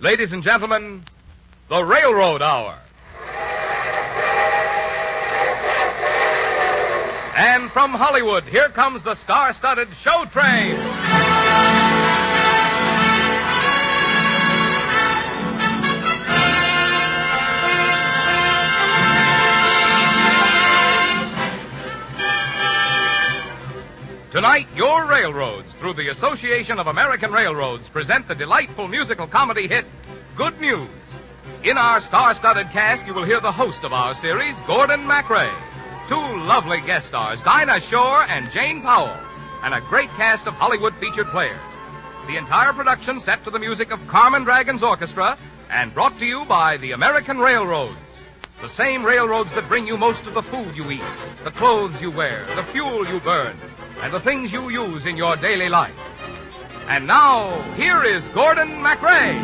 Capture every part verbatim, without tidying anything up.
Ladies and gentlemen, the Railroad Hour. And from Hollywood, here comes the star-studded Show Train. Tonight, your railroads, through the Association of American Railroads, present the delightful musical comedy hit, Good News. In our star-studded cast, you will hear the host of our series, Gordon MacRae, two lovely guest stars, Dinah Shore and Jane Powell, and a great cast of Hollywood featured players. The entire production set to the music of Carmen Dragon's Orchestra and brought to you by the American Railroads. The same railroads that bring you most of the food you eat, the clothes you wear, the fuel you burn, and the things you use in your daily life. And now, here is Gordon MacRae.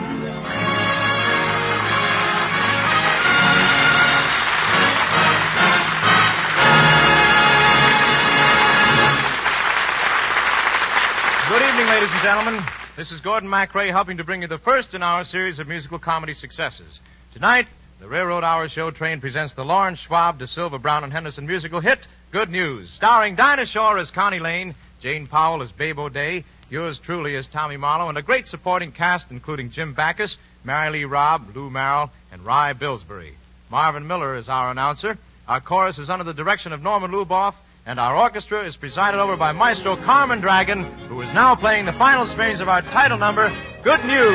Good evening, ladies and gentlemen. This is Gordon MacRae helping to bring you the first in our series of musical comedy successes. Tonight, the Railroad Hour Show Train presents the Lawrence Schwab, De Silva, Brown, and Henderson musical hit, Good News, starring Dinah Shore as Connie Lane, Jane Powell as Babe O'Day, yours truly as Tommy Marlowe, and a great supporting cast including Jim Backus, Mary Lee Robb, Lou Merrill, and Rye Billsbury. Marvin Miller is our announcer. Our chorus is under the direction of Norman Luboff, and our orchestra is presided over by Maestro Carmen Dragon, who is now playing the final strains of our title number, Good News.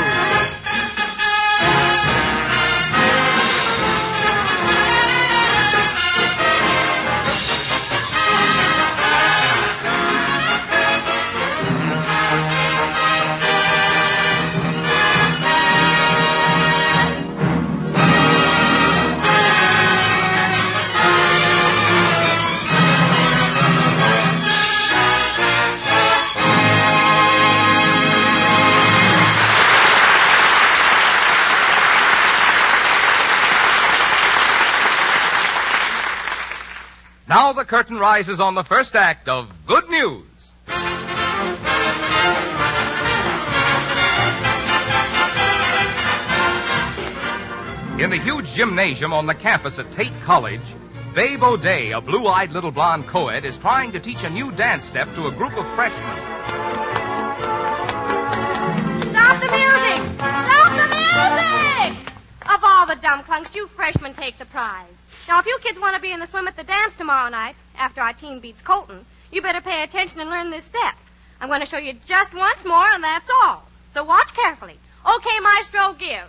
Now the curtain rises on the first act of Good News. In the huge gymnasium on the campus at Tate College, Babe O'Day, a blue-eyed little blonde co-ed, is trying to teach a new dance step to a group of freshmen. Stop the music! Stop the music! Of all the dumb clunks, you freshmen take the prize. Now, if you kids want to be in the swim at the dance tomorrow night, after our team beats Colton, you better pay attention and learn this step. I'm going to show you just once more, and that's all. So watch carefully. Okay, Maestro, give.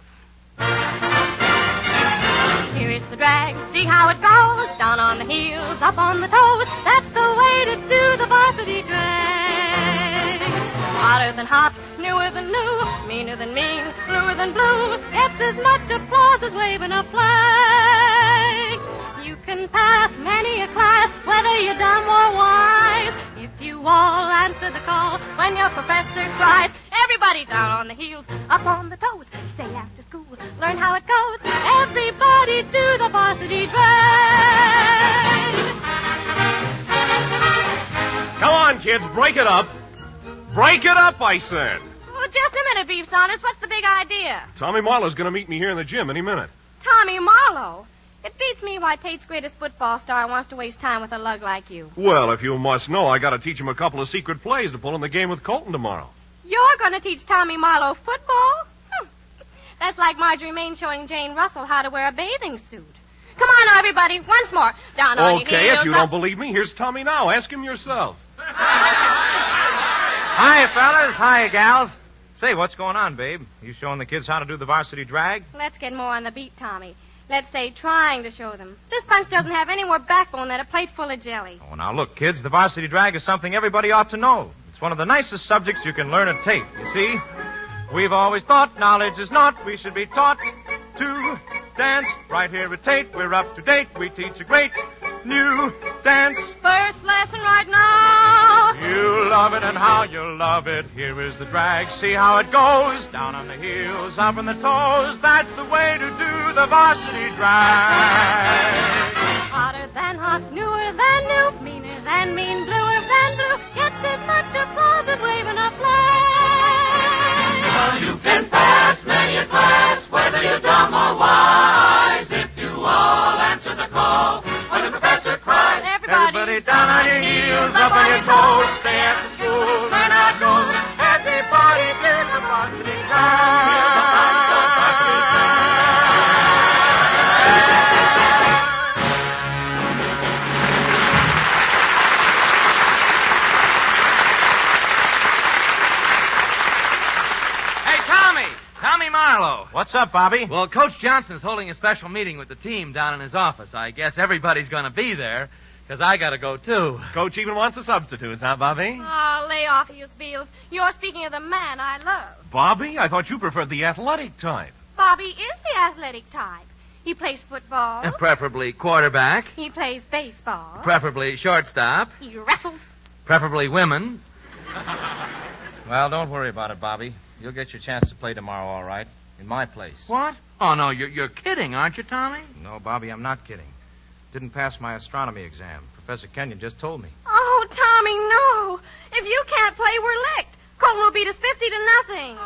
Here is the drag. See how it goes. Down on the heels, up on the toes. That's the way to do the varsity drag. Hotter than hot, newer than new, meaner than mean, bluer than blue. Gets as much applause as waving a flag. You can pass many a class, whether you're dumb or wise, if you all answer the call when your professor cries. Everybody down on the heels, up on the toes. Stay after school, learn how it goes. Everybody do the varsity drag. Come on, kids, break it up. Break it up, I said. Well, just a minute, Beef Saunders. What's the big idea? Tommy Marlowe's going to meet me here in the gym any minute. Tommy Marlowe? It beats me why Tate's greatest football star wants to waste time with a lug like you. Well, if you must know, I got to teach him a couple of secret plays to pull in the game with Colton tomorrow. You're going to teach Tommy Marlowe football? Hm. That's like Marjorie Main showing Jane Russell how to wear a bathing suit. Come on now, everybody, once more. Down on your heels. Okay, if you up. don't believe me, here's Tommy now. Ask him yourself. Hi, fellas. Hi, gals. Say, what's going on, babe? You showing the kids how to do the varsity drag? Let's get more on the beat, Tommy. Let's say trying to show them. This bunch doesn't have any more backbone than a plate full of jelly. Oh, now look, kids, the varsity drag is something everybody ought to know. It's one of the nicest subjects you can learn at Tate, you see. We've always thought knowledge is not. We should be taught to dance. Right here at Tate, we're up to date. We teach a great new dance. First lesson right now. You love it and how you love it. Here is the drag. See how it goes. Down on the heels, up on the toes. That's the way to do the varsity drag. Hotter than hot, newer than new, meaner than mean, bluer than blue. Gets as much applause as waving a flag. Well, you can pass many a class, up on your toes, stay after school, learn how it goes. Everybody did the varsity grind. Tommy Marlowe. What's up, Bobby? Well, Coach Johnson's holding a special meeting with the team down in his office. I guess everybody's going to be there, because I got to go, too. Coach even wants a substitute, huh, Bobby? Oh, lay off, Heels Beals. You're speaking of the man I love. Bobby? I thought you preferred the athletic type. Bobby is the athletic type. He plays football. Uh, preferably quarterback. He plays baseball. Preferably shortstop. He wrestles. Preferably women. Well, don't worry about it, Bobby. You'll get your chance to play tomorrow, all right, in my place. What? Oh, no, you're, you're kidding, aren't you, Tommy? No, Bobby, I'm not kidding. Didn't pass my astronomy exam. Professor Kenyon just told me. Oh, Tommy, no. If you can't play, we're licked. Colton will beat us fifty to nothing.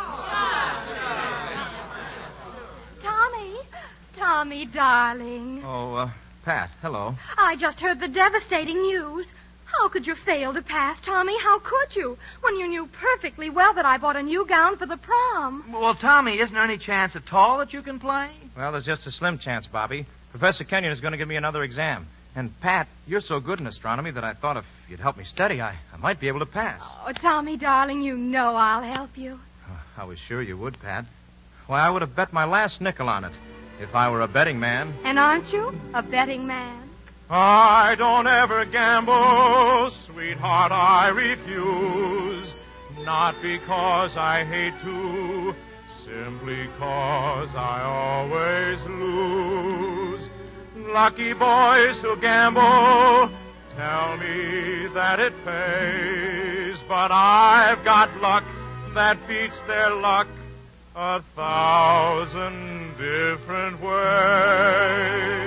Tommy, Tommy, darling. Oh, uh, Pat, hello. I just heard the devastating news. How could you fail to pass, Tommy? How could you? When you knew perfectly well that I bought a new gown for the prom. Well, Tommy, isn't there any chance at all that you can play? Well, there's just a slim chance, Bobby. Professor Kenyon is going to give me another exam. And, Pat, you're so good in astronomy that I thought if you'd help me study, I, I might be able to pass. Oh, Tommy, darling, you know I'll help you. Oh, I was sure you would, Pat. Why, I would have bet my last nickel on it if I were a betting man. And aren't you a betting man? I don't ever gamble, sweetheart, I refuse. Not because I hate to, simply cause I always lose. Lucky boys who gamble tell me that it pays, but I've got luck that beats their luck a thousand different ways.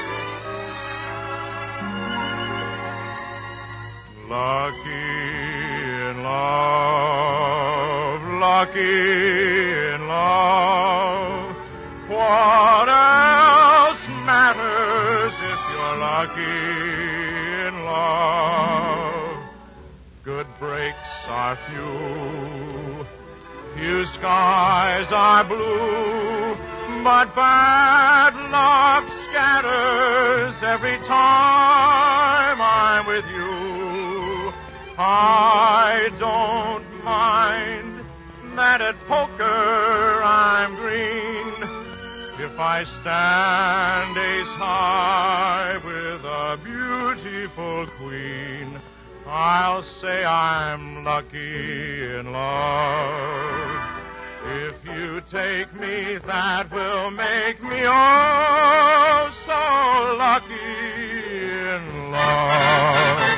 Lucky in love, lucky in love. What else matters if you're lucky in love? Good breaks are few, few skies are blue, but bad luck scatters every time I'm with you. I don't mind that at poker I'm green if I stand ace high with a beautiful queen. I'll say I'm lucky in love. If you take me, that will make me oh so lucky in love.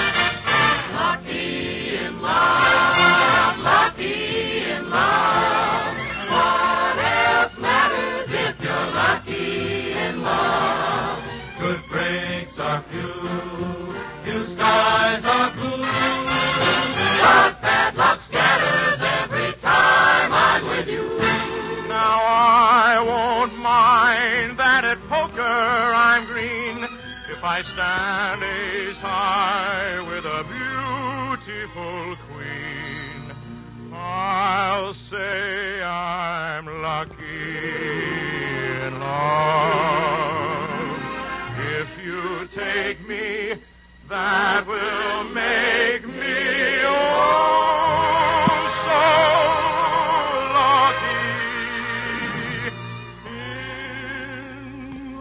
Lucky in love, lucky in love. What else matters if you're lucky in love? Good breaks are few, few skies are blue, but bad luck scatters every time I'm with you. Now I won't mind that at poker I'm green if I stand ace high with a beautiful queen. I'll say I'm lucky in love. If you take me, that will make me oh so lucky in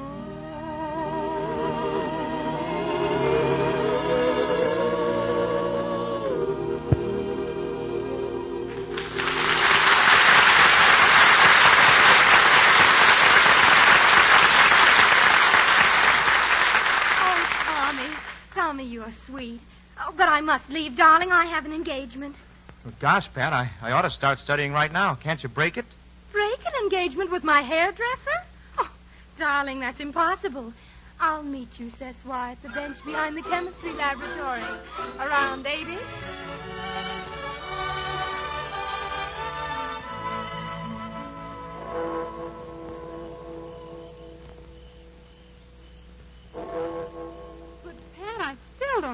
Tommy, you're sweet. Oh, but I must leave, darling. I have an engagement. Well, gosh, Pat, I, I ought to start studying right now. Can't you break it? Break an engagement with my hairdresser? Oh, darling, that's impossible. I'll meet you, Sessoir, at the bench behind the chemistry laboratory. Around eighty.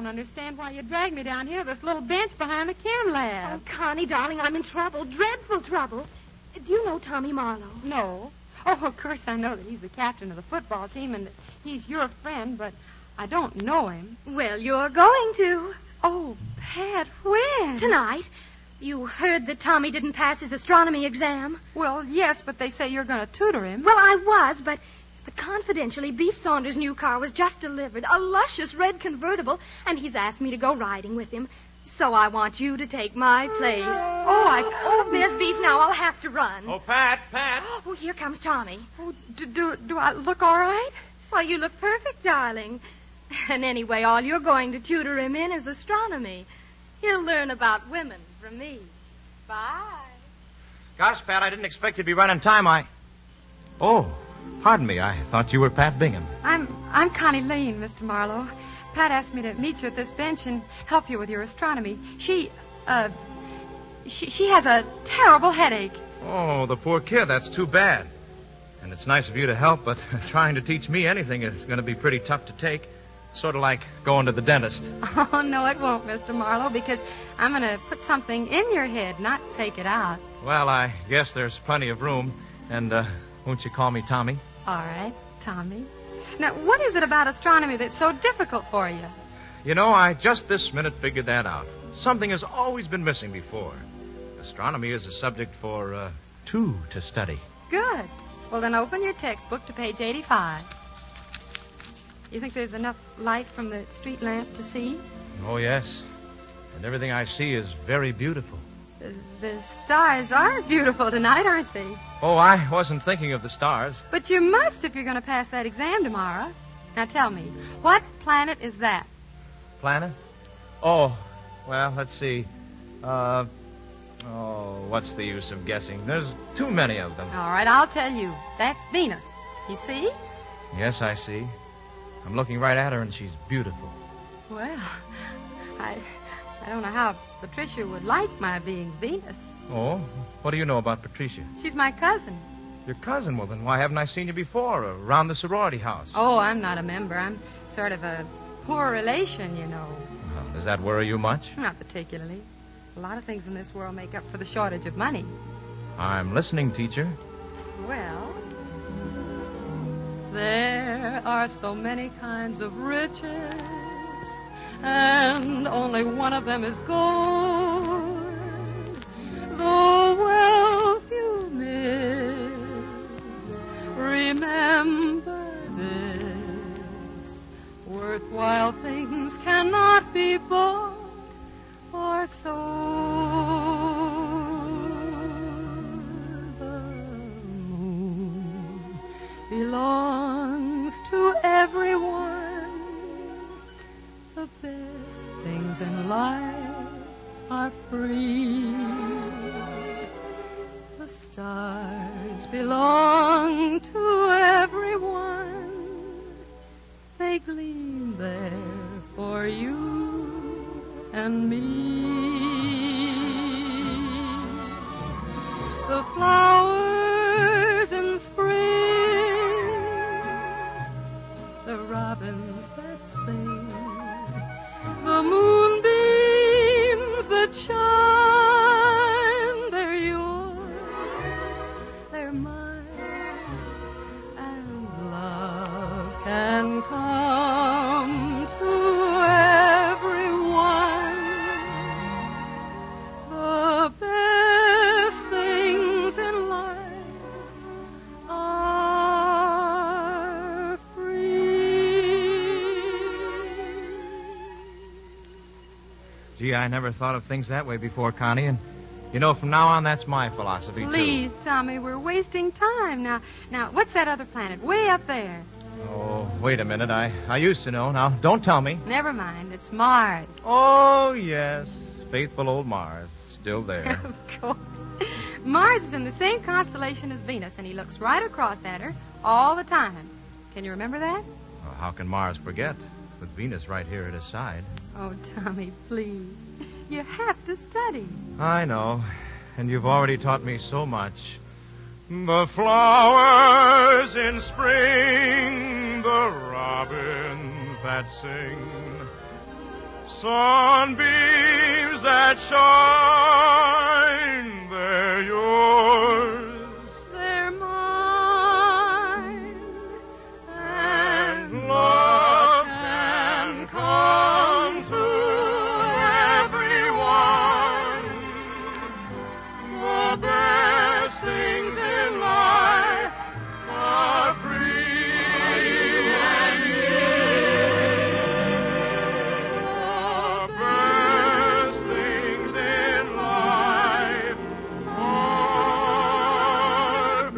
understand why you dragged me down here to this little bench behind the chem lab. Oh, Connie, darling, I'm in trouble. Dreadful trouble. Do you know Tommy Marlowe? No. Oh, of course I know that he's the captain of the football team and that he's your friend, but I don't know him. Well, you're going to. Oh, Pat, when? Tonight. You heard that Tommy didn't pass his astronomy exam? Well, yes, but they say you're going to tutor him. Well, I was, but... But confidentially, Beef Saunders' new car was just delivered, a luscious red convertible, and he's asked me to go riding with him. So I want you to take my place. Oh, I... Oh, Miss Beef, now I'll have to run. Oh, Pat, Pat. Oh, here comes Tommy. Oh, do, do, do I look all right? Why, you look perfect, darling. And anyway, all you're going to tutor him in is astronomy. He'll learn about women from me. Bye. Gosh, Pat, I didn't expect you'd be running time. I... Oh, pardon me. I thought you were Pat Bingham. I'm I'm Connie Lane, Mister Marlowe. Pat asked me to meet you at this bench and help you with your astronomy. She, uh, she, she has a terrible headache. Oh, the poor kid. That's too bad. And it's nice of you to help, but trying to teach me anything is going to be pretty tough to take. Sort of like going to the dentist. Oh, no, it won't, Mister Marlowe, because I'm going to put something in your head, not take it out. Well, I guess there's plenty of room. And, uh, won't you call me Tommy? All right, Tommy. Now, what is it about astronomy that's so difficult for you? You know, I just this minute figured that out. Something has always been missing before. Astronomy is a subject for, uh, two to study. Good. Well, then open your textbook to page eighty-five. You think there's enough light from the street lamp to see? Oh, yes. And everything I see is very beautiful. The, the stars are beautiful tonight, aren't they? Oh, I wasn't thinking of the stars. But you must if you're going to pass that exam tomorrow. Now tell me, what planet is that? Planet? Oh, well, let's see. Uh, oh, what's the use of guessing? There's too many of them. All right, I'll tell you. That's Venus. You see? Yes, I see. I'm looking right at her, and she's beautiful. Well, I I don't know how Patricia would like my being Venus. Oh? What do you know about Patricia? She's my cousin. Your cousin? Well, then why haven't I seen you before around the sorority house? Oh, I'm not a member. I'm sort of a poor relation, you know. Well, does that worry you much? Not particularly. A lot of things in this world make up for the shortage of money. I'm listening, teacher. Well, there are so many kinds of riches, and only one of them is gold. The wealth you miss, remember this: worthwhile things cannot be bought or sold. Belongs to everyone. The best things in life are free. The stars belong to everyone. They gleam there for you and me. The flowers in spring, the robins that sing, the moonbeams that shine, they're yours, they're mine, and love can come to everyone. The best things in life are Gee, I never thought of things that way before, Connie, and you know, from now on, that's my philosophy, Please, too. Tommy, we're wasting time. Now, now, what's that other planet way up there? Oh, wait a minute. I, I used to know. Now, don't tell me. Never mind. It's Mars. Oh, yes. Faithful old Mars. Still there. Of course. Mars is in the same constellation as Venus, and he looks right across at her all the time. Can you remember that? Well, how can Mars forget, with Venus right here at his side? Oh, Tommy, please. You have to study. I know, and you've already taught me so much. The flowers in spring, the robins that sing, Sunbeams that shine, they're yours. They're mine. And love can come to everyone. The best things in life are free and near. The best things in life are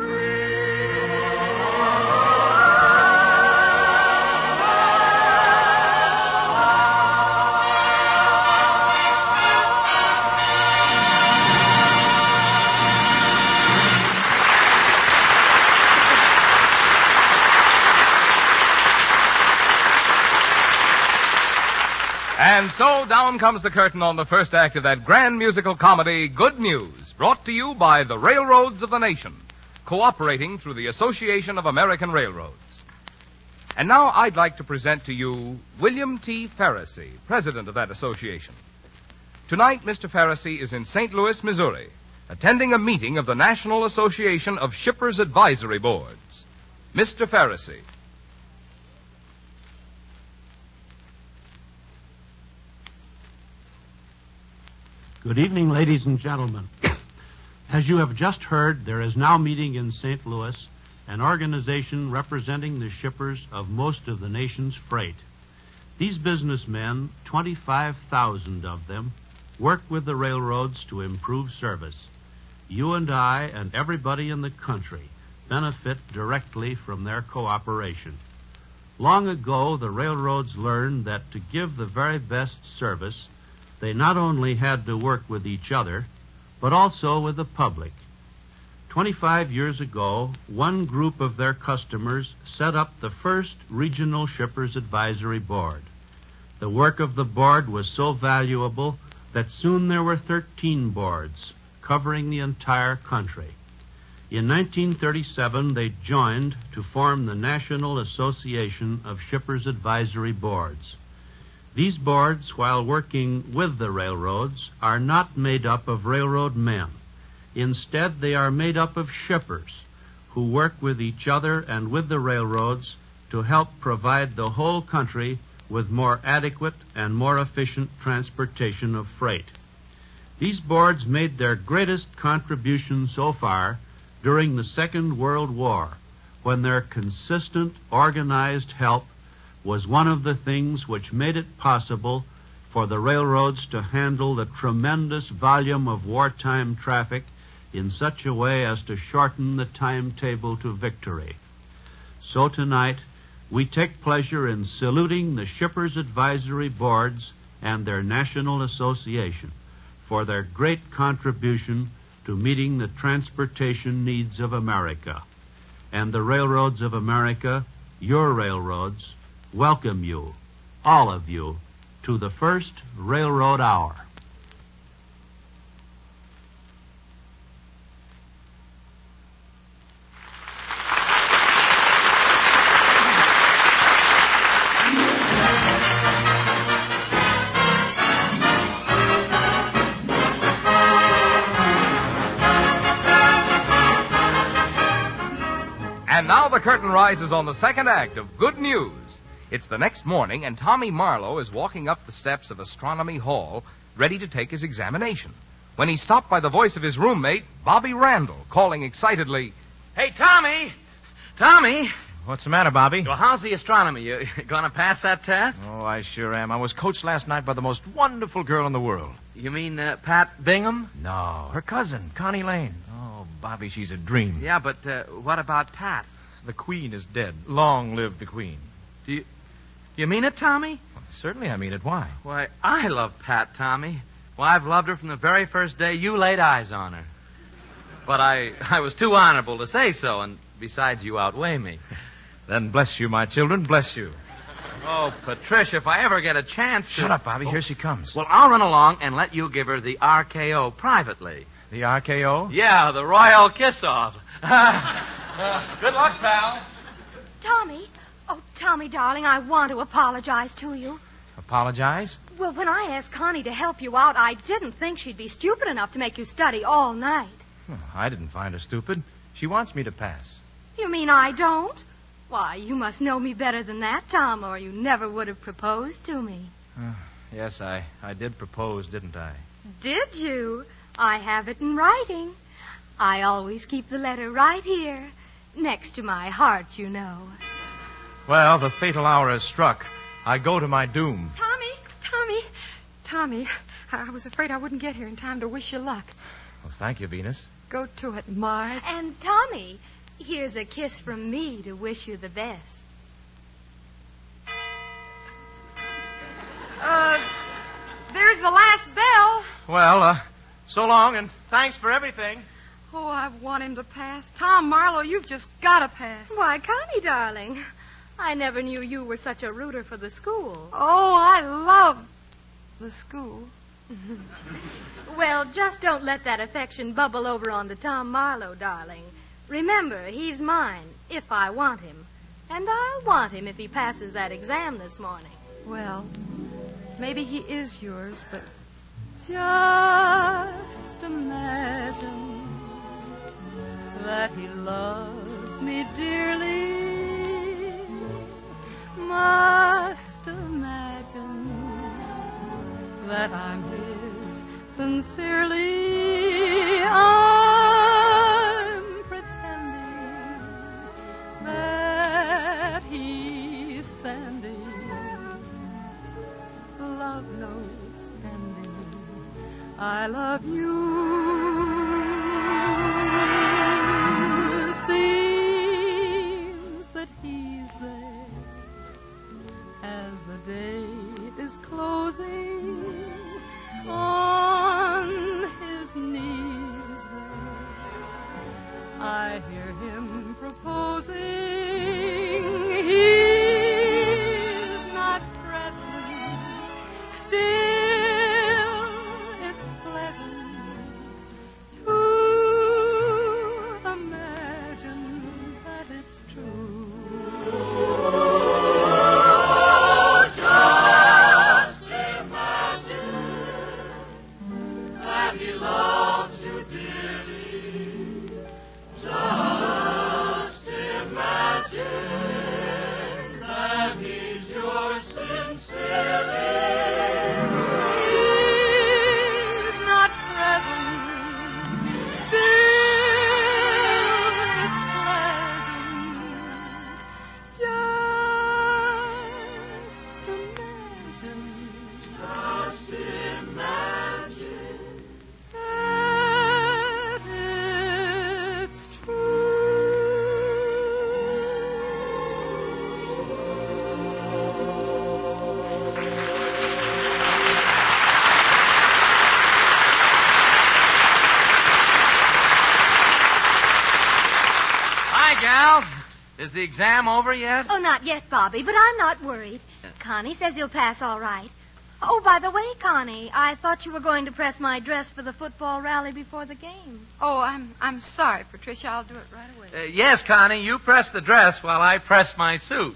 And so down comes the curtain on the first act of that grand musical comedy, Good News, brought to you by the Railroads of the Nation, cooperating through the Association of American Railroads. And now I'd like to present to you William T. Ferrisy, president of that association. Tonight, Mister Ferrisy is in Saint Louis, Missouri, attending a meeting of the National Association of Shippers Advisory Boards. Mister Ferrisy. Good evening, ladies and gentlemen. As you have just heard, there is now meeting in Saint Louis an organization representing the shippers of most of the nation's freight. These businessmen, twenty-five thousand of them, work with the railroads to improve service. You and I and everybody in the country benefit directly from their cooperation. Long ago, the railroads learned that to give the very best service, they not only had to work with each other, but also with the public. Twenty-five years ago, one group of their customers set up the first Regional Shippers Advisory Board. The work of the board was so valuable that soon there were thirteen boards covering the entire country. In nineteen thirty-seven, they joined to form the National Association of Shippers Advisory Boards. These boards, while working with the railroads, are not made up of railroad men. Instead, they are made up of shippers who work with each other and with the railroads to help provide the whole country with more adequate and more efficient transportation of freight. These boards made their greatest contribution so far during the Second World War, when their consistent, organized help was one of the things which made it possible for the railroads to handle the tremendous volume of wartime traffic in such a way as to shorten the timetable to victory. So tonight, we take pleasure in saluting the Shippers Advisory Boards and their National Association for their great contribution to meeting the transportation needs of America. And the railroads of America, your railroads, welcome you, all of you, to the first Railroad Hour. And now the curtain rises on the second act of Good News. It's the next morning, and Tommy Marlowe is walking up the steps of Astronomy Hall, ready to take his examination, when he's stopped by the voice of his roommate, Bobby Randall, calling excitedly, Hey, Tommy! Tommy! What's the matter, Bobby? Well, how's the astronomy? You gonna pass that test? Oh, I sure am. I was coached last night by the most wonderful girl in the world. You mean uh, Pat Bingham? No, her cousin, Connie Lane. Oh, Bobby, she's a dream. Yeah, but uh, what about Pat? The Queen is dead. Long live the Queen. Do you, you mean it, Tommy? Well, certainly I mean it. Why? Why, I love Pat, Tommy. Well, I've loved her from the very first day you laid eyes on her. But I, I was too honorable to say so, and besides, you outweigh me. Then bless you, my children, bless you. Oh, Patricia, if I ever get a chance to... Shut up, Bobby. Oh. Here she comes. Well, I'll run along and let you give her the R K O privately. The R K O? Yeah, the Royal Kiss-Off. Good luck, pal. Tommy, oh, Tommy, darling, I want to apologize to you. Apologize? Well, when I asked Connie to help you out, I didn't think she'd be stupid enough to make you study all night. Well, I didn't find her stupid. She wants me to pass. You mean I don't? Why, you must know me better than that, Tom, or you never would have proposed to me. Uh, yes, I, I did propose, didn't I? Did you? I have it in writing. I always keep the letter right here, next to my heart, you know. Well, the fatal hour has struck. I go to my doom. Tommy, Tommy, Tommy, I, I was afraid I wouldn't get here in time to wish you luck. Well, thank you, Venus. Go to it, Mars. And, Tommy, here's a kiss from me to wish you the best. Uh, there's the last bell. Well, uh, so long, and thanks for everything. Oh, I want him to pass. Tom Marlowe, you've just got to pass. Why, Connie, darling, I never knew you were such a rooter for the school. Oh, I love the school. Well, just don't let that affection bubble over onto Tom Marlowe, darling. Remember, he's mine if I want him. And I'll want him if he passes that exam this morning. Well, maybe he is yours, but... Just imagine that he loves me dearly. Must imagine that I'm his sincerely. I'm pretending that he's sending love notes ending. I love you. Seems that he's there as the day is closing. On his knees there, I hear him proposing. He's not present, still it's pleasant to imagine that it's true. Is the exam over yet? Oh, not yet, Bobby, but I'm not worried. Connie says you'll pass all right. Oh, by the way, Connie, I thought you were going to press my dress for the football rally before the game. Oh, I'm I'm sorry, Patricia. I'll do it right away. Uh, yes, Connie, you press the dress while I press my suit.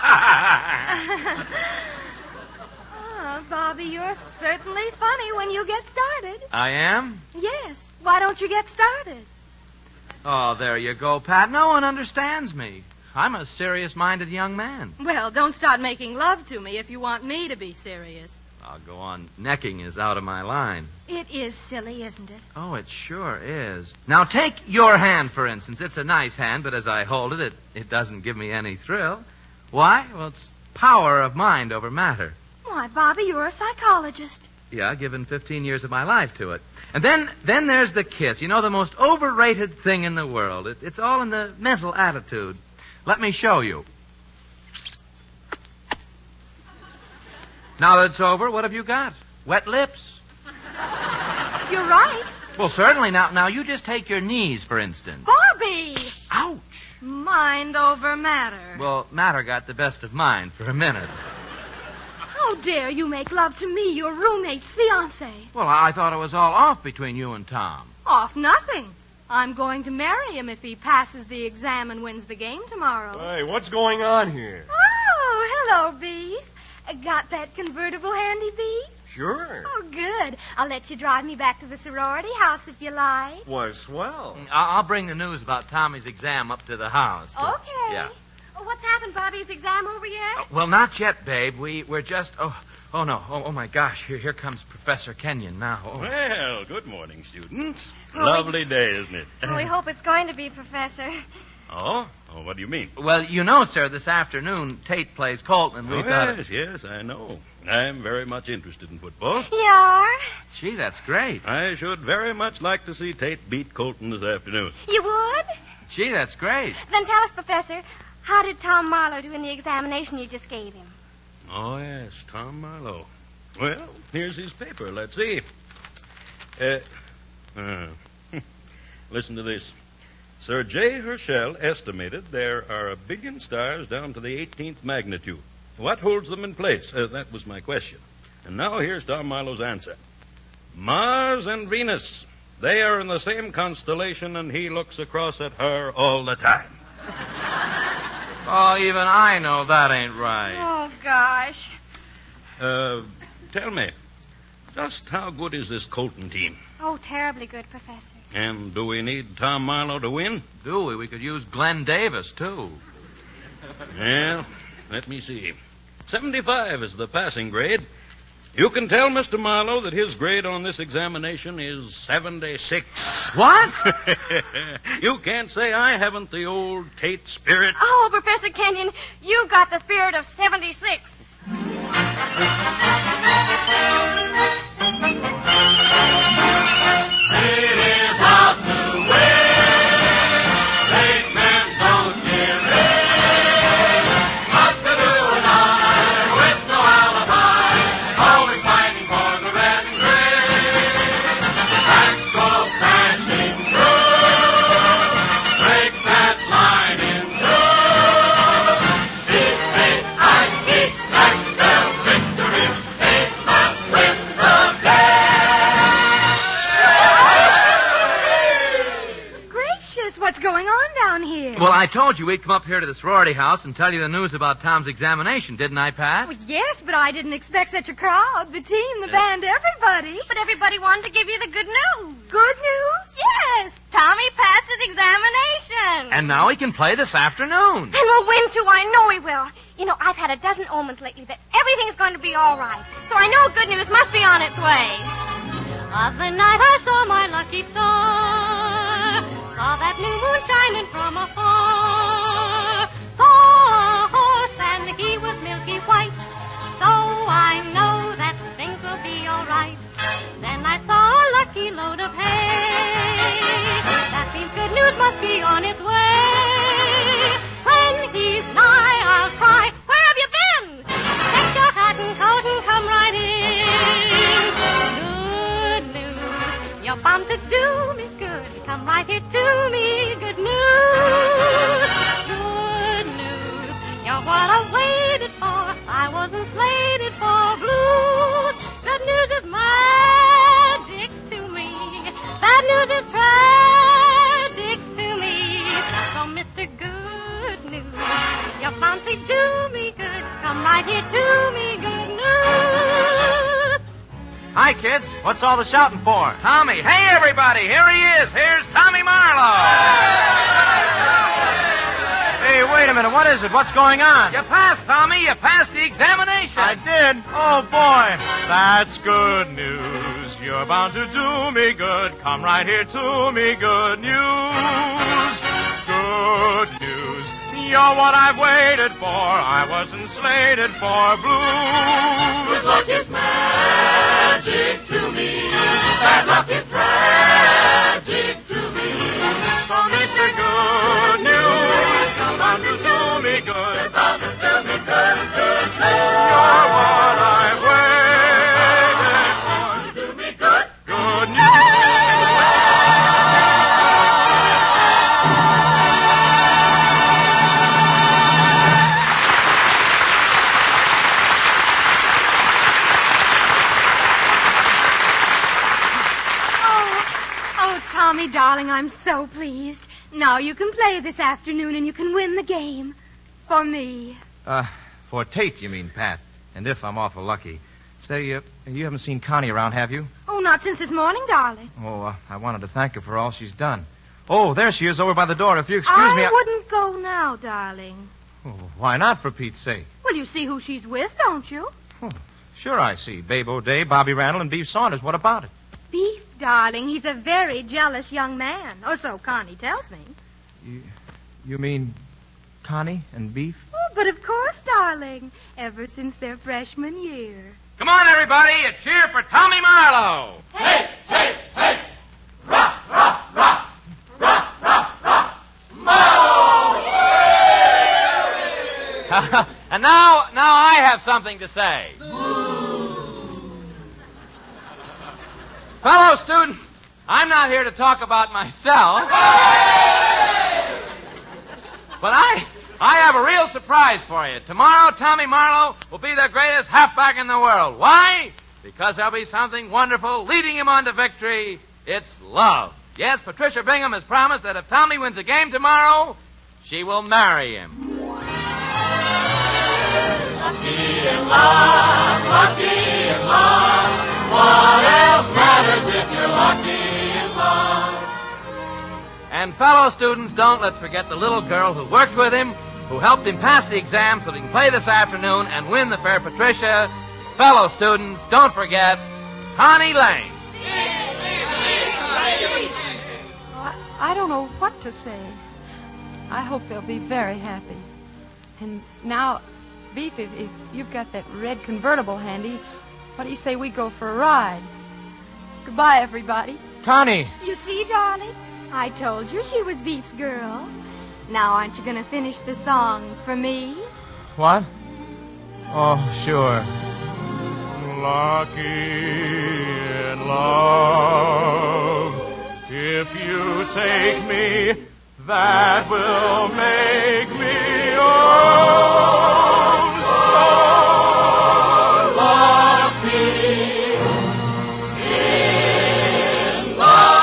Oh, Bobby, you're certainly funny when you get started. I am? Yes. Why don't you get started? Oh, there you go, Pat. No one understands me. I'm a serious-minded young man. Well, don't start making love to me if you want me to be serious. I'll go on. Necking is out of my line. It is silly, isn't it? Oh, it sure is. Now, take your hand, for instance. It's a nice hand, but as I hold it, it, it doesn't give me any thrill. Why? Well, it's power of mind over matter. Why, Bobby, you're a psychologist. Yeah, given fifteen years of my life to it. And then then there's the kiss. You know, the most overrated thing in the world. It, it's all in the mental attitude. Let me show you. Now that it's over, what have you got? Wet lips? You're right. Well, certainly. Now, now you just take your knees, for instance. Bobby! Ouch! Mind over matter. Well, matter got the best of mind for a minute. How dare you make love to me, your roommate's fiancé? Well, I thought it was all off between you and Tom. Off nothing. I'm going to marry him if he passes the exam and wins the game tomorrow. Hey, what's going on here? Oh, hello, Beef. Uh, got that convertible handy, Beef? Sure. Oh, good. I'll let you drive me back to the sorority house if you like. Why, swell. I'll I'll bring the news about Tommy's exam up to the house. Okay. Yeah. Oh, what's happened, Bobby? Is exam over yet? Uh, well, not yet, babe. We, we're just... Oh, oh no. Oh, oh, my gosh. Here here comes Professor Kenyon now. Oh. Well, good morning, students. Oh, Lovely day, isn't it? Oh, we hope it's going to be, Professor. Oh? Oh, what do you mean? Well, you know, sir, this afternoon Tate plays Colton, and we Oh, thought... yes, yes, I know. I'm very much interested in football. You are? Gee, that's great. I should very much like to see Tate beat Colton this afternoon. You would? Gee, that's great. Then tell us, Professor, how did Tom Marlowe do in the examination you just gave him? Oh, yes, Tom Marlowe. Well, here's his paper. Let's see. Uh, uh, listen to this. Sir J. Herschel estimated there are a billion stars down to the eighteenth magnitude. What holds them in place? Uh, that was my question. And now here's Tom Marlowe's answer. Mars and Venus. They are in the same constellation, and he looks across at her all the time. Oh, even I know that ain't right. Oh, gosh. Uh, tell me, just how good is this Colton team? Oh, terribly good, Professor. And do we need Tom Marlowe to win? Do we? We could use Glenn Davis, too. Well, let me see. seventy-five is the passing grade. You can tell Mister Marlowe that his grade on this examination is seventy-six. What? You can't say I haven't the old Tate spirit. Oh, Professor Kenyon, you got the spirit of seventy-six. It is how to win. Great men don't give in. What to do and I, with no alibi, always fighting for the red and gray. Backs go crashing through, break that line in two. T A I T, that's spells victory. It must win the day. Gracious, what's going on down here? Well, I told you we'd come up here to the sorority house and tell you the news about Tom's examination, didn't I, Pat? Well, yes, but I didn't expect such a crowd. The team, the band, everybody. But everybody wanted to give you the good news. Good news? Yes, Tommy passed his examination. And now he can play this afternoon. And we'll win, too. I know he will. You know, I've had a dozen omens lately that everything's going to be all right. So I know good news must be on its way. Other night I saw my lucky star. Saw that new moon shining from afar. Saw a horse and he was milky white. So I know that things will be all right. Then I saw a lucky load of hay. That means good news must be on its way. When he's nigh, I'll cry, where have you been? Take your hat and coat and come right in. Good news, you're bound to do me good. Come right here to me. Good news, good news. You're what I waited for. I wasn't slated for blues. Good news is magic to me. Bad news is tragic to me. So, Mister Good News, you're bound to do me good. Come right here to me. Good news. Hi, kids. What's all the shouting for? Tommy, hey, everybody, here he is. Here's Tommy Marlowe. Hey, wait a minute. What is it? What's going on? You passed, Tommy. You passed the examination. I did? Oh, boy. That's good news. You're bound to do me good. Come right here to me. Good news. Good news. You're what I've waited for. I wasn't slated for blues. Good luck is magic to me. Bad luck is tragic to me. So, Mister Good News, come on to do me good. About to do me good, good, good. You're what I've waited for. Do me good. Good news. Tommy, darling, I'm so pleased. Now you can play this afternoon and you can win the game. For me. Uh, for Tate, you mean, Pat? And if I'm awful lucky. Say, uh, you haven't seen Connie around, have you? Oh, not since this morning, darling. Oh, uh, I wanted to thank her for all she's done. Oh, there she is over by the door. If you excuse I me... I wouldn't go now, darling. Oh, why not, for Pete's sake? Well, you see who she's with, don't you? Oh, sure I see. Babe O'Day, Bobby Randall, and Beef Saunders. What about it? Beef, darling. He's a very jealous young man. Or so Connie tells me. You, you mean Connie and Beef? Oh, but of course, darling. Ever since their freshman year. Come on, everybody, a cheer for Tommy Marlowe. Hey, hey, hey! Rock, rock, rock! Rock, rock, rock! Marlowe! And now, now I have something to say. Fellow students, I'm not here to talk about myself. But I, I have a real surprise for you. Tomorrow, Tommy Marlowe will be the greatest halfback in the world. Why? Because there'll be something wonderful leading him on to victory. It's love. Yes, Patricia Bingham has promised that if Tommy wins a game tomorrow, she will marry him. Lucky in love, lucky in love. What else matters if you're lucky in love? And fellow students, don't let's forget the little girl who worked with him, who helped him pass the exam so that he can play this afternoon and win the Fair Patricia. Fellow students, don't forget Connie Lane. I, I don't know what to say. I hope they'll be very happy. And now, Beef, if, if you've got that red convertible handy, what do you say we go for a ride? Goodbye, everybody. Connie! You see, darling? I told you she was Beef's girl. Now, aren't you going to finish the song for me? What? Oh, sure. Lucky in love. If you take me, that will make me oh so lucky in love.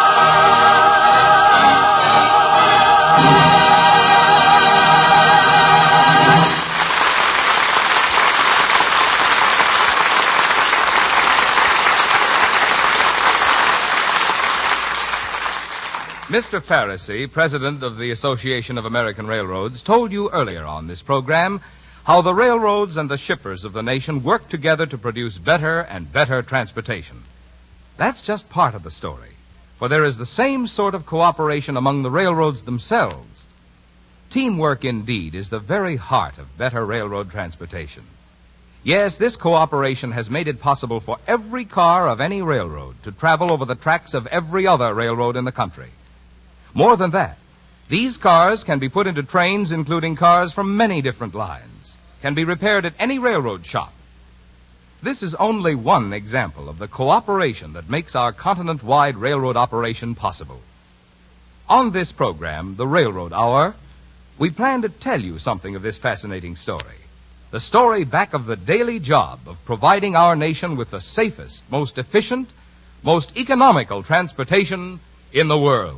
Mister Pharisee, president of the Association of American Railroads, told you earlier on this program how the railroads and the shippers of the nation work together to produce better and better transportation. That's just part of the story, for there is the same sort of cooperation among the railroads themselves. Teamwork, indeed, is the very heart of better railroad transportation. Yes, this cooperation has made it possible for every car of any railroad to travel over the tracks of every other railroad in the country. More than that, these cars can be put into trains including cars from many different lines, can be repaired at any railroad shop. This is only one example of the cooperation that makes our continent-wide railroad operation possible. On this program, The Railroad Hour, we plan to tell you something of this fascinating story. The story back of the daily job of providing our nation with the safest, most efficient, most economical transportation in the world.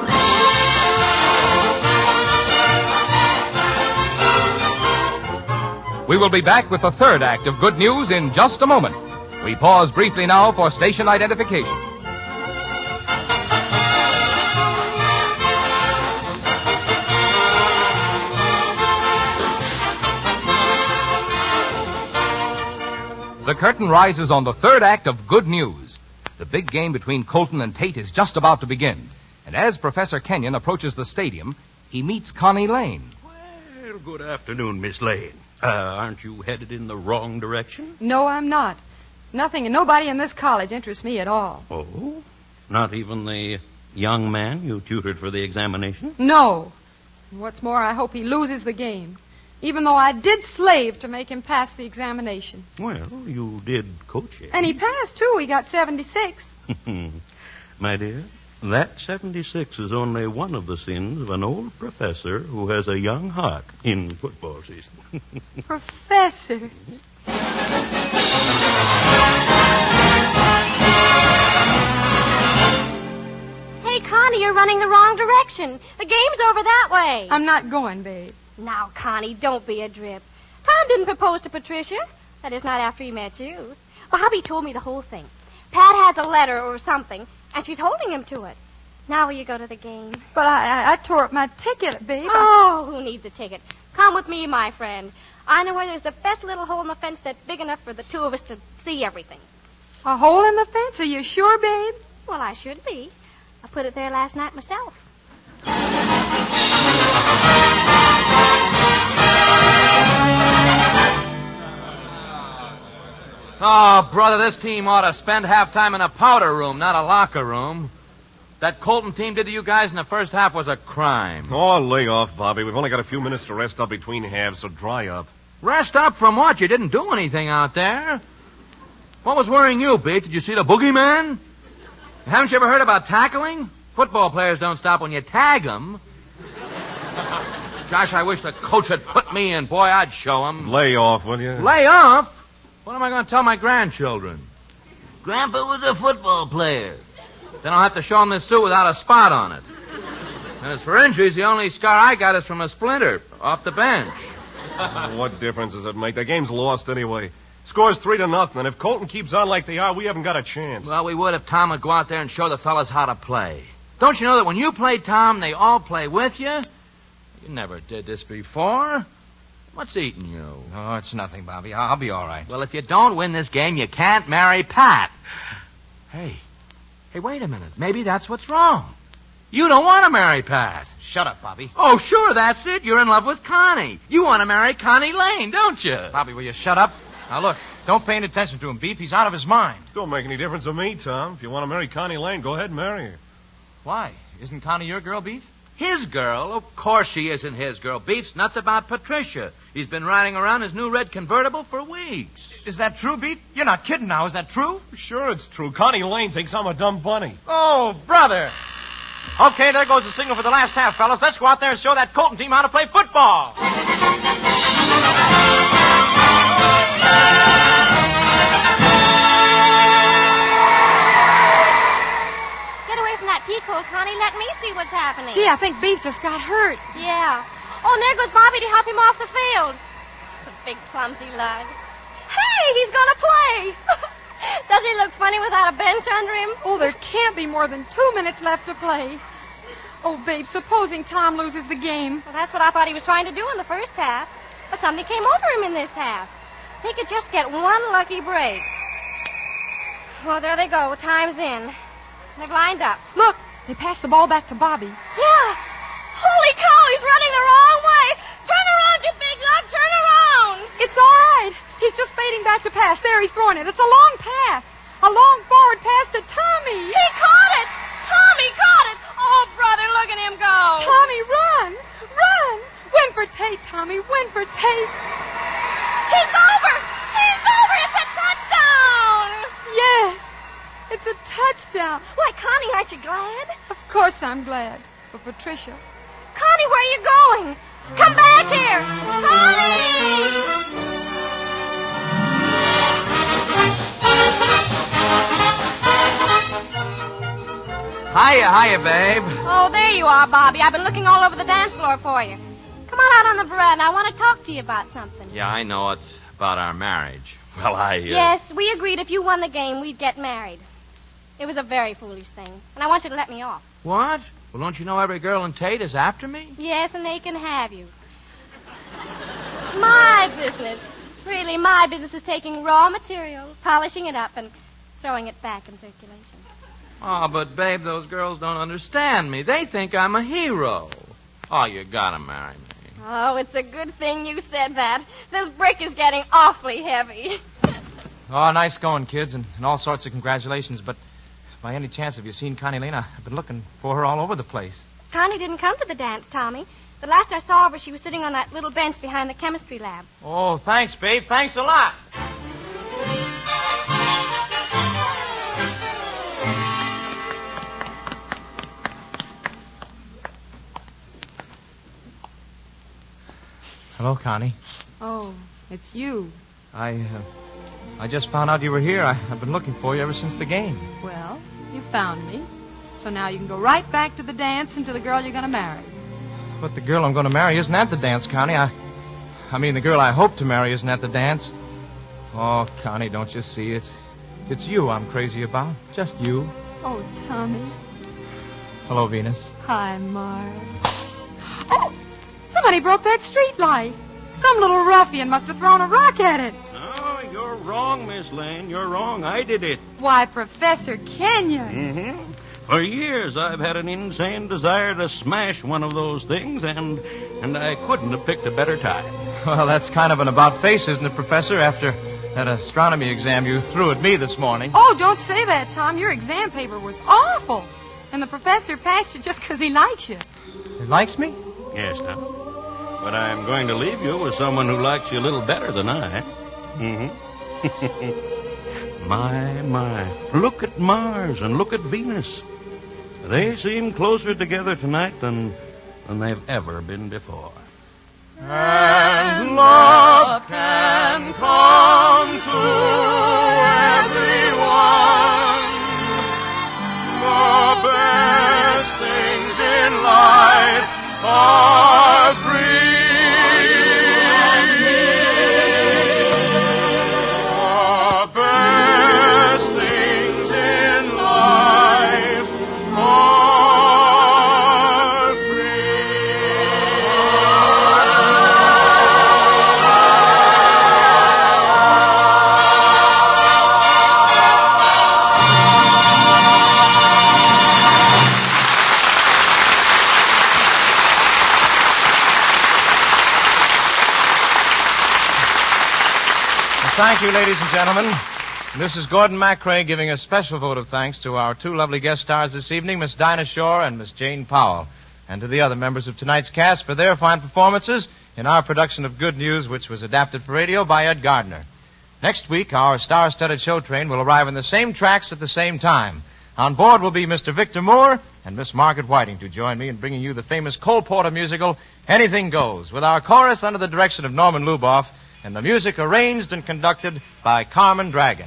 We will be back with the third act of Good News in just a moment. We pause briefly now for station identification. The curtain rises on the third act of Good News. The big game between Colton and Tate is just about to begin. And as Professor Kenyon approaches the stadium, he meets Connie Lane. Well, good afternoon, Miss Lane. Uh, aren't you headed in the wrong direction? No, I'm not. Nothing and nobody in this college interests me at all. Oh? Not even the young man you tutored for the examination? No. What's more, I hope he loses the game, even though I did slave to make him pass the examination. Well, you did coach him. And he passed, too. He got seventy-six. My dear, that seventy-six is only one of the sins of an old professor who has a young heart in football season. Professor. Hey, Connie, you're running the wrong direction. The game's over that way. I'm not going, babe. Now, Connie, don't be a drip. Tom didn't propose to Patricia. That is, not after he met you. Bobby told me the whole thing. Pat has a letter or something, and she's holding him to it. Now will you go to the game? But I, I, I tore up my ticket, babe. Oh, who needs a ticket? Come with me, my friend. I know where there's the best little hole in the fence that's big enough for the two of us to see everything. A hole in the fence? Are you sure, babe? Well, I should be. I put it there last night myself. Oh, brother, this team ought to spend half time in a powder room, not a locker room. That Colton team did to you guys in the first half was a crime. Oh, lay off, Bobby. We've only got a few minutes to rest up between halves, so dry up. Rest up from what? You didn't do anything out there. What was worrying you, Beat? Did you see the boogeyman? Haven't you ever heard about tackling? Football players don't stop when you tag them. Gosh, I wish the coach had put me in. Boy, I'd show him. Lay off, will you? Lay off? What am I going to tell my grandchildren? Grandpa was a football player. Then I'll have to show them this suit without a spot on it. And as for injuries, the only scar I got is from a splinter off the bench. What difference does it make? The game's lost anyway. Score's three to nothing, and if Colton keeps on like they are, we haven't got a chance. Well, we would if Tom would go out there and show the fellas how to play. Don't you know that when you play Tom, they all play with you? You never did this before. What's eating you? Oh, it's nothing, Bobby. I'll be all right. Well, if you don't win this game, you can't marry Pat. Hey, hey, wait a minute. Maybe that's what's wrong. You don't want to marry Pat. Shut up, Bobby. Oh, sure, that's it. You're in love with Connie. You want to marry Connie Lane, don't you? Bobby, will you shut up? Now, look, don't pay any attention to him, Beef. He's out of his mind. Don't make any difference to me, Tom. If you want to marry Connie Lane, go ahead and marry her. Why? Isn't Connie your girl, Beef? His girl? Of course she isn't his girl. Beef's nuts about Patricia. He's been riding around his new red convertible for weeks. Is that true, Beef? You're not kidding now. Is that true? Sure it's true. Connie Lane thinks I'm a dumb bunny. Oh, brother. Okay, there goes the signal for the last half, fellas. Let's go out there and show that Colton team how to play football. Get away from that peacoat, Connie. Let me see what's happening. Gee, I think Beef just got hurt. Yeah. Oh, and there goes Bobby to help him off the field. The big clumsy lug. Hey, he's gonna play. Does he look funny without a bench under him? Oh, there can't be more than two minutes left to play. Oh, babe, supposing Tom loses the game. Well, that's what I thought he was trying to do in the first half. But something came over him in this half. They could just get one lucky break. Well, there they go. Time's in. They've lined up. Look, they passed the ball back to Bobby. Yeah. Holy cow, he's running the wrong way. Turn around, you big lug. Turn around. It's all right. He's just fading back to pass. There, he's throwing it. It's a long pass. A long forward pass to Tommy. He caught it. Tommy caught it. Oh, brother, look at him go. Tommy, run. Run. Win for Tate, Tommy. Win for Tate. He's over. He's over. It's a touchdown. Yes. It's a touchdown. Why, Connie, aren't you glad? Of course I'm glad. For Patricia. Connie, where are you going? Come back here. Connie! Hiya, hiya, babe. Oh, there you are, Bobby. I've been looking all over the dance floor for you. Come on out on the veranda. I want to talk to you about something. Yeah, I know. It's about our marriage. Well, I... Uh... Yes, we agreed if you won the game, we'd get married. It was a very foolish thing, and I want you to let me off. What? Well, don't you know every girl in Tate is after me? Yes, and they can have you. My business, really, my business is taking raw material, polishing it up, and throwing it back in circulation. Oh, but, babe, those girls don't understand me. They think I'm a hero. Oh, you gotta marry me. Oh, it's a good thing you said that. This brick is getting awfully heavy. Oh, nice going, kids, and, and all sorts of congratulations, but by any chance have you seen Connie Lane? I've been looking for her all over the place. Connie didn't come to the dance, Tommy. The last I saw of her, she was sitting on that little bench behind the chemistry lab. Oh, thanks, babe. Thanks a lot. Hello, Connie. Oh, it's you. I, uh, I just found out you were here. I, I've been looking for you ever since the game. Well, you found me. So now you can go right back to the dance and to the girl you're going to marry. But the girl I'm going to marry isn't at the dance, Connie. I, I mean, the girl I hope to marry isn't at the dance. Oh, Connie, don't you see? It's, it's you I'm crazy about. Just you. Oh, Tommy. Hello, Venus. Hi, Mars. Oh! Somebody broke that street light. Some little ruffian must have thrown a rock at it. Oh, you're wrong, Miss Lane. You're wrong. I did it. Why, Professor Kenyon. Mm-hmm. For years, I've had an insane desire to smash one of those things, and and I couldn't have picked a better time. Well, that's kind of an about-face, isn't it, Professor, after that astronomy exam you threw at me this morning? Oh, don't say that, Tom. Your exam paper was awful. And the professor passed you just because he likes you. He likes me? Yes, Tom. But I'm going to leave you with someone who likes you a little better than I. Mm-hmm. My, my. Look at Mars and look at Venus. They seem closer together tonight than, than they've ever been before. And love can come to everyone. The best things in life are free. The best things in life are free. Thank you, ladies and gentlemen. This is Gordon MacRae giving a special vote of thanks to our two lovely guest stars this evening, Miss Dinah Shore and Miss Jane Powell, and to the other members of tonight's cast for their fine performances in our production of Good News, which was adapted for radio by Ed Gardner. Next week, our star-studded show train will arrive on the same tracks at the same time. On board will be Mister Victor Moore and Miss Margaret Whiting to join me in bringing you the famous Cole Porter musical, Anything Goes, with our chorus under the direction of Norman Luboff, and the music arranged and conducted by Carmen Dragon.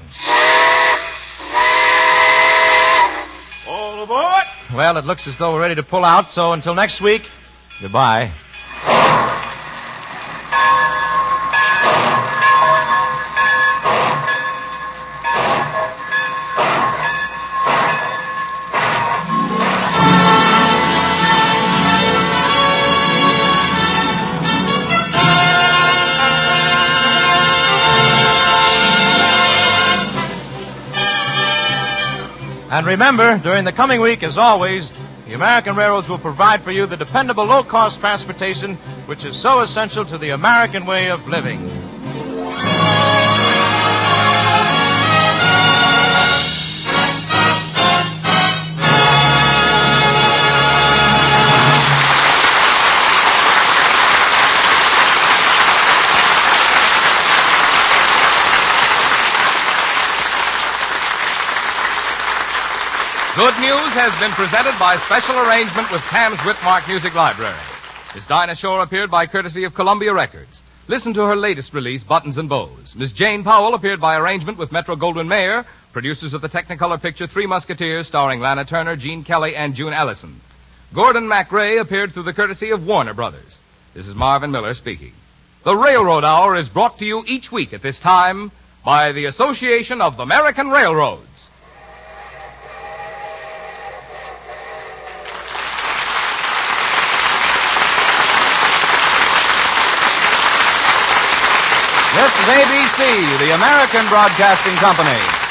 All aboard! Well, it looks as though we're ready to pull out, so until next week, goodbye. And remember, during the coming week, as always, the American Railroads will provide for you the dependable low-cost transportation which is so essential to the American way of living. Good News has been presented by special arrangement with Tam's Whitmark Music Library. Miss Dinah Shore appeared by courtesy of Columbia Records. Listen to her latest release, Buttons and Bows. Miss Jane Powell appeared by arrangement with Metro-Goldwyn-Mayer, producers of the Technicolor picture Three Musketeers, starring Lana Turner, Gene Kelly, and June Ellison. Gordon MacRae appeared through the courtesy of Warner Brothers. This is Marvin Miller speaking. The Railroad Hour is brought to you each week at this time by the Association of American Railroads. This is A B C, the American Broadcasting Company.